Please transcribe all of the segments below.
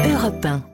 Europe 1.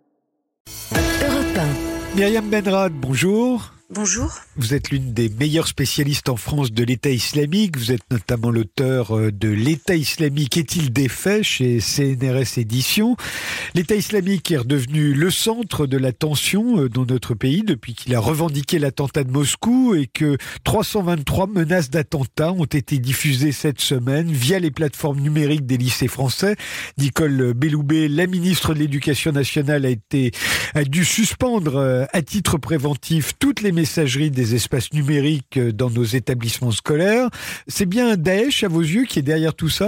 Europe 1. Myriam Benrad, bonjour. Bonjour. Vous êtes l'une des meilleures spécialistes en France de l'État islamique. Vous êtes notamment l'auteur de L'État islamique est-il défait chez CNRS Éditions. L'État islamique est redevenu le centre de l'attention dans notre pays depuis qu'il a revendiqué l'attentat de Moscou et que 323 menaces d'attentats ont été diffusées cette semaine via les plateformes numériques des lycées français. Nicole Belloubet, la ministre de l'Éducation nationale, a dû suspendre à titre préventif toutes les messageries des espaces numériques dans nos établissements scolaires. C'est bien Daesh, à vos yeux, qui est derrière tout ça ?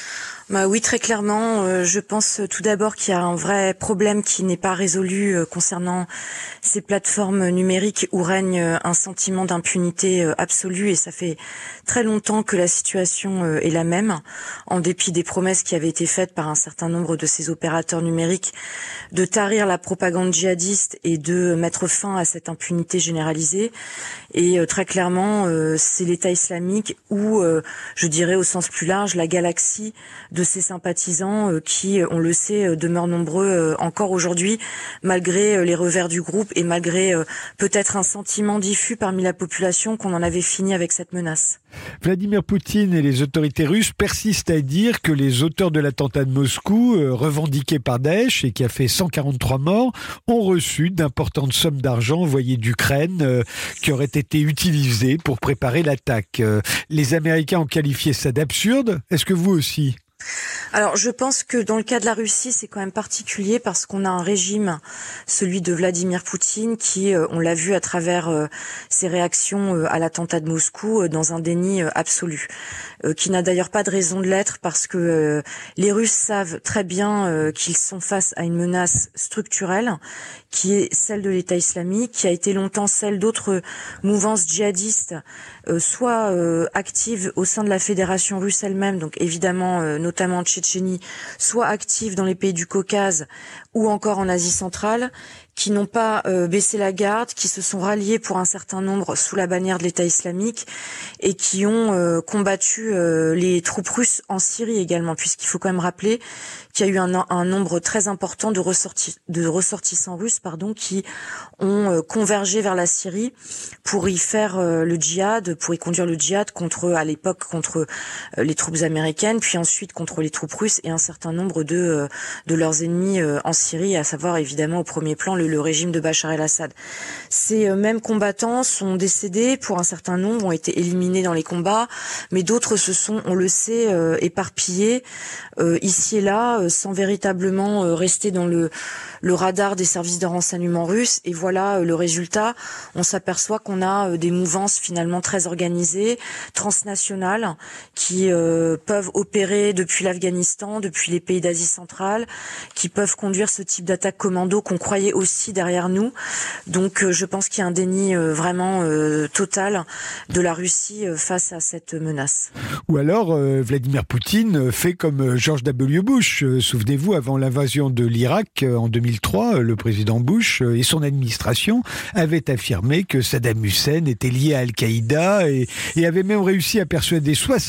Oui, très clairement. Je pense tout d'abord qu'il y a un vrai problème qui n'est pas résolu concernant ces plateformes numériques où règne un sentiment d'impunité absolue, et ça fait très longtemps que la situation est la même, en dépit des promesses qui avaient été faites par un certain nombre de ces opérateurs numériques de tarir la propagande djihadiste et de mettre fin à cette impunité généralisée. Et très clairement, c'est l'État islamique ou, je dirais au sens plus large, la galaxie de ces sympathisants qui, on le sait, demeurent nombreux encore aujourd'hui, malgré les revers du groupe et malgré peut-être un sentiment diffus parmi la population qu'on en avait fini avec cette menace. Vladimir Poutine et les autorités russes persistent à dire que les auteurs de l'attentat de Moscou, revendiqué par Daesh et qui a fait 143 morts, ont reçu d'importantes sommes d'argent envoyées d'Ukraine qui auraient été utilisées pour préparer l'attaque. Les Américains ont qualifié ça d'absurde. Est-ce que vous aussi ? Alors, je pense que dans le cas de la Russie, c'est quand même particulier parce qu'on a un régime, celui de Vladimir Poutine, qui, on l'a vu à travers ses réactions à l'attentat de Moscou, dans un déni absolu, qui n'a d'ailleurs pas de raison de l'être parce que les Russes savent très bien qu'ils sont face à une menace structurelle qui est celle de l'État islamique, qui a été longtemps celle d'autres mouvances djihadistes, soit actives au sein de la fédération russe elle-même, donc évidemment notamment en Tchétchénie, soit actives dans les pays du Caucase ou encore en Asie centrale, qui n'ont pas baissé la garde, qui se sont ralliés pour un certain nombre sous la bannière de l'État islamique et qui ont combattu les troupes russes en Syrie également, puisqu'il faut quand même rappeler qu'il y a eu un nombre très important de ressortissants russes qui ont convergé vers la Syrie pour y faire le djihad, pour y conduire le djihad à l'époque contre les troupes américaines, puis ensuite contre les troupes russes et un certain nombre de leurs ennemis en Syrie, à savoir évidemment au premier plan le régime de Bachar el-Assad. Ces mêmes combattants sont décédés, pour un certain nombre ont été éliminés dans les combats, mais d'autres se sont, on le sait, éparpillés ici et là, sans véritablement rester dans le radar des services de renseignement russes. Et voilà le résultat. On s'aperçoit qu'on a des mouvances finalement très organisées, transnationales, qui peuvent opérer depuis l'Afghanistan, depuis les pays d'Asie centrale, qui peuvent conduire ce type d'attaque commando qu'on croyait aussi derrière nous. Donc je pense qu'il y a un déni vraiment total de la Russie face à cette menace. Ou alors Vladimir Poutine fait comme George W. Bush. Souvenez-vous, avant l'invasion de l'Irak en 2003, le président Bush et son administration avaient affirmé que Saddam Hussein était lié à Al-Qaïda et avait même réussi à persuader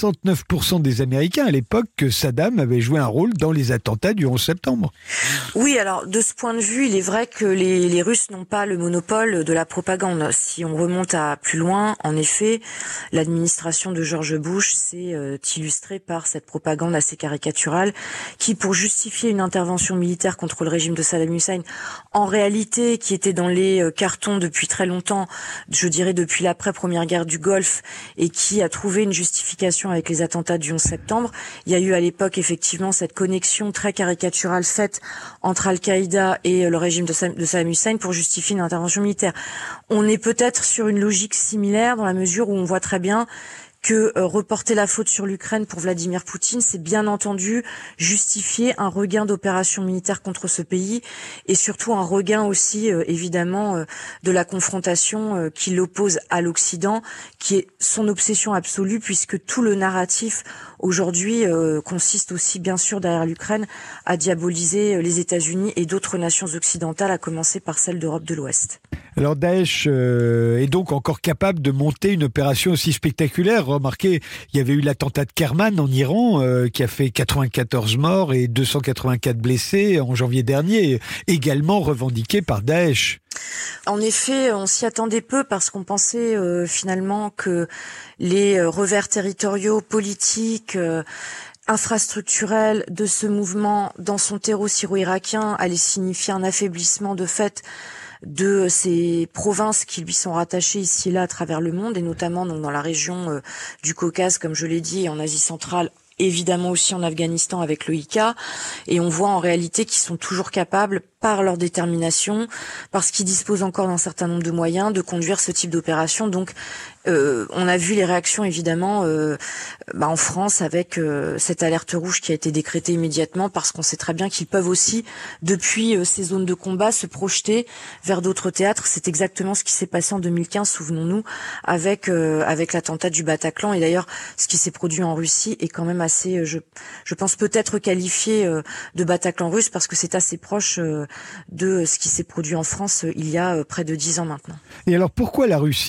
69% des Américains à l'époque que Saddam avait joué un rôle dans les attentats du 11 septembre. Oui, alors de ce point de vue, il est vrai que les Russes n'ont pas le monopole de la propagande. Si on remonte à plus loin, en effet, l'administration de George Bush s'est illustrée par cette propagande assez caricaturale qui, pour justifier une intervention militaire contre le régime de Saddam Hussein, en réalité, qui était dans les cartons depuis très longtemps, je dirais depuis l'après-première guerre du Golfe, et qui a trouvé une justification avec les attentats du 11 septembre. Il y a eu à l'époque effectivement cette connexion très caricaturale faite entre Al-Qaïda et le régime de Saddam Hussein pour justifier une intervention militaire. On est peut-être sur une logique similaire dans la mesure où on voit très bien que reporter la faute sur l'Ukraine pour Vladimir Poutine, c'est bien entendu justifier un regain d'opérations militaires contre ce pays et surtout un regain aussi évidemment de la confrontation qui l'oppose à l'Occident, qui est son obsession absolue puisque tout le narratif aujourd'hui consiste aussi bien sûr derrière l'Ukraine à diaboliser les États-Unis et d'autres nations occidentales, à commencer par celle d'Europe de l'Ouest. Alors Daesh est donc encore capable de monter une opération aussi spectaculaire. Remarquez, il y avait eu l'attentat de Kerman en Iran qui a fait 94 morts et 284 blessés en janvier dernier, également revendiqué par Daesh. En effet, on s'y attendait peu parce qu'on pensait finalement que les revers territoriaux, politiques, infrastructurels de ce mouvement dans son terreau syro-irakien allaient signifier un affaiblissement de fait de ces provinces qui lui sont rattachées ici et là à travers le monde, et notamment donc dans la région du Caucase, comme je l'ai dit, et en Asie centrale, évidemment aussi en Afghanistan avec le IK. Et on voit en réalité qu'ils sont toujours capables, par leur détermination, parce qu'ils disposent encore d'un certain nombre de moyens, de conduire ce type d'opération. Donc on a vu les réactions évidemment en France avec cette alerte rouge qui a été décrétée immédiatement, parce qu'on sait très bien qu'ils peuvent aussi, depuis ces zones de combat, se projeter vers d'autres théâtres. C'est exactement ce qui s'est passé en 2015, souvenons-nous, avec l'attentat du Bataclan. Et d'ailleurs, ce qui s'est produit en Russie est quand même assez, je pense peut-être qualifié de Bataclan russe, parce que c'est assez proche de ce qui s'est produit en France il y a près de 10 ans maintenant. Et alors pourquoi la Russie ?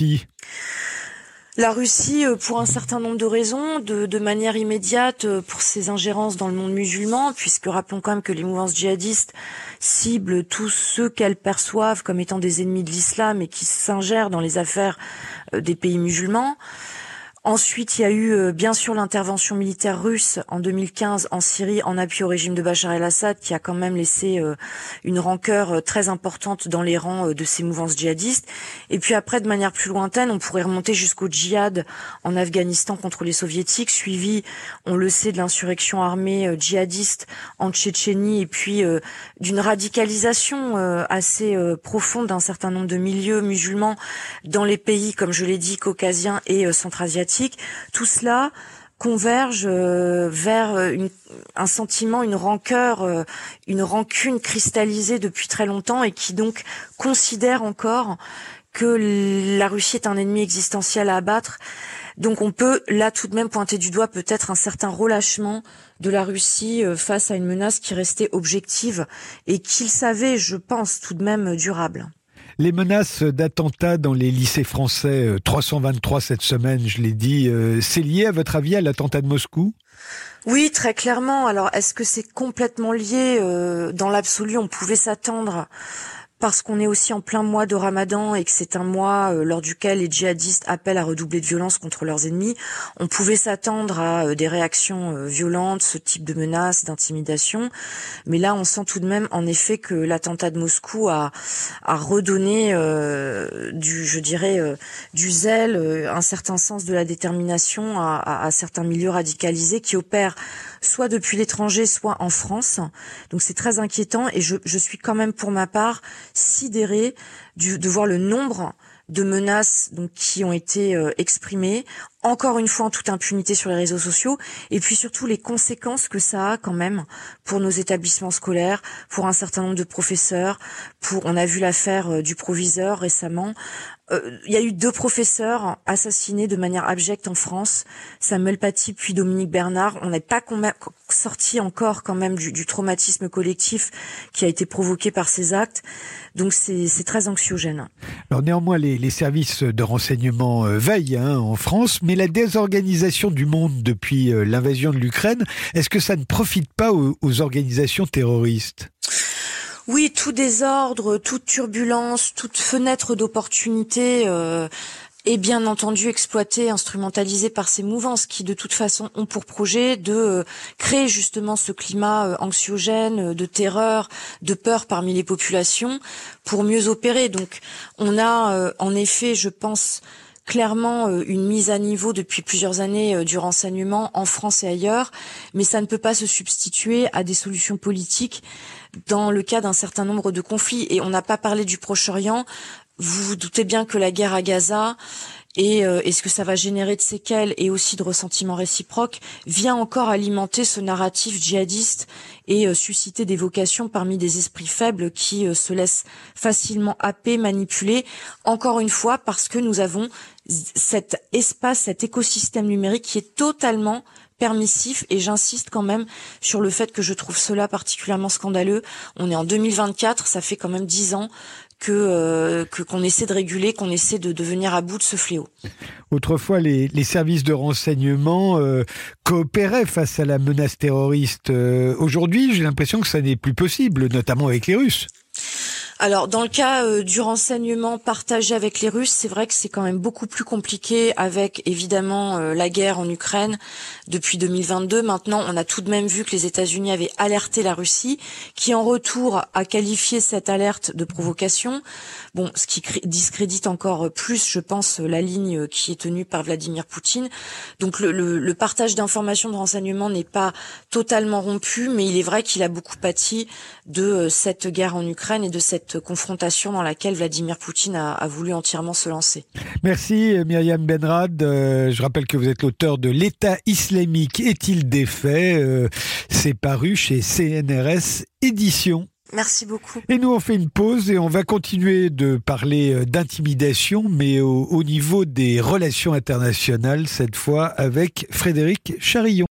La Russie, pour un certain nombre de raisons, de manière immédiate, pour ses ingérences dans le monde musulman, puisque rappelons quand même que les mouvances djihadistes ciblent tous ceux qu'elles perçoivent comme étant des ennemis de l'islam et qui s'ingèrent dans les affaires des pays musulmans. Ensuite, il y a eu bien sûr l'intervention militaire russe en 2015 en Syrie en appui au régime de Bachar el-Assad, qui a quand même laissé une rancœur très importante dans les rangs de ces mouvances djihadistes. Et puis après, de manière plus lointaine, on pourrait remonter jusqu'au djihad en Afghanistan contre les soviétiques, suivi, on le sait, de l'insurrection armée djihadiste en Tchétchénie, et puis d'une radicalisation assez profonde d'un certain nombre de milieux musulmans dans les pays, comme je l'ai dit, caucasiens et centra-asiatiques. Tout cela converge vers un sentiment, une rancœur, une rancune cristallisée depuis très longtemps, et qui donc considère encore que la Russie est un ennemi existentiel à abattre. Donc on peut là tout de même pointer du doigt peut-être un certain relâchement de la Russie face à une menace qui restait objective et qu'il savait, je pense, tout de même durable. Les menaces d'attentats dans les lycées français, 323 cette semaine, je l'ai dit, c'est lié à votre avis à l'attentat de Moscou ? Oui, très clairement. Alors, est-ce que c'est complètement lié ? Dans l'absolu, on pouvait s'attendre, parce qu'on est aussi en plein mois de Ramadan et que c'est un mois lors duquel les djihadistes appellent à redoubler de violence contre leurs ennemis. On pouvait s'attendre à des réactions violentes, ce type de menaces, d'intimidation. Mais là, on sent tout de même, en effet, que l'attentat de Moscou a redonné du zèle, un certain sens de la détermination à certains milieux radicalisés qui opèrent soit depuis l'étranger, soit en France. Donc c'est très inquiétant, et je suis quand même pour ma part sidérée de voir le nombre de menaces donc qui ont été exprimées, encore une fois en toute impunité sur les réseaux sociaux, et puis surtout les conséquences que ça a quand même pour nos établissements scolaires, pour un certain nombre de professeurs, on a vu l'affaire du proviseur récemment. Il y a eu 2 professeurs assassinés de manière abjecte en France, Samuel Paty puis Dominique Bernard. On n'est pas sorti encore quand même du traumatisme collectif qui a été provoqué par ces actes. Donc c'est très anxiogène. Alors néanmoins, les services de renseignement veillent en France, mais la désorganisation du monde depuis l'invasion de l'Ukraine, est-ce que ça ne profite pas aux organisations terroristes ? Oui, tout désordre, toute turbulence, toute fenêtre d'opportunité est bien entendu exploitée, instrumentalisée par ces mouvances qui, de toute façon, ont pour projet de créer justement ce climat anxiogène, de terreur, de peur parmi les populations pour mieux opérer. Donc, on a en effet, je pense, clairement une mise à niveau depuis plusieurs années du renseignement en France et ailleurs, mais ça ne peut pas se substituer à des solutions politiques dans le cas d'un certain nombre de conflits. Et on n'a pas parlé du Proche-Orient. Vous vous doutez bien que la guerre à Gaza et ce que ça va générer de séquelles et aussi de ressentiments réciproques vient encore alimenter ce narratif djihadiste et susciter des vocations parmi des esprits faibles qui se laissent facilement happer, manipuler, encore une fois parce que nous avons cet espace, cet écosystème numérique qui est totalement permissif, et j'insiste quand même sur le fait que je trouve cela particulièrement scandaleux. On est en 2024, ça fait quand même 10 ans qu'on essaie de réguler, qu'on essaie de venir à bout de ce fléau. Autrefois, les services de renseignement coopéraient face à la menace terroriste. Aujourd'hui, j'ai l'impression que ça n'est plus possible, notamment avec les Russes. Alors, dans le cas du renseignement partagé avec les Russes, c'est vrai que c'est quand même beaucoup plus compliqué avec, évidemment, la guerre en Ukraine depuis 2022. Maintenant, on a tout de même vu que les États-Unis avaient alerté la Russie, qui en retour a qualifié cette alerte de provocation. Bon, ce qui discrédite encore plus, je pense, la ligne qui est tenue par Vladimir Poutine. Donc, le partage d'informations de renseignement n'est pas totalement rompu, mais il est vrai qu'il a beaucoup pâti de cette guerre en Ukraine et de cette confrontation dans laquelle Vladimir Poutine a voulu entièrement se lancer. Merci Myriam Benrad. Je rappelle que vous êtes l'auteur de L'État islamique est-il défait ? C'est paru chez CNRS Éditions. Merci beaucoup. Et nous, on fait une pause et on va continuer de parler d'intimidation, mais au niveau des relations internationales, cette fois avec Frédéric Charillon.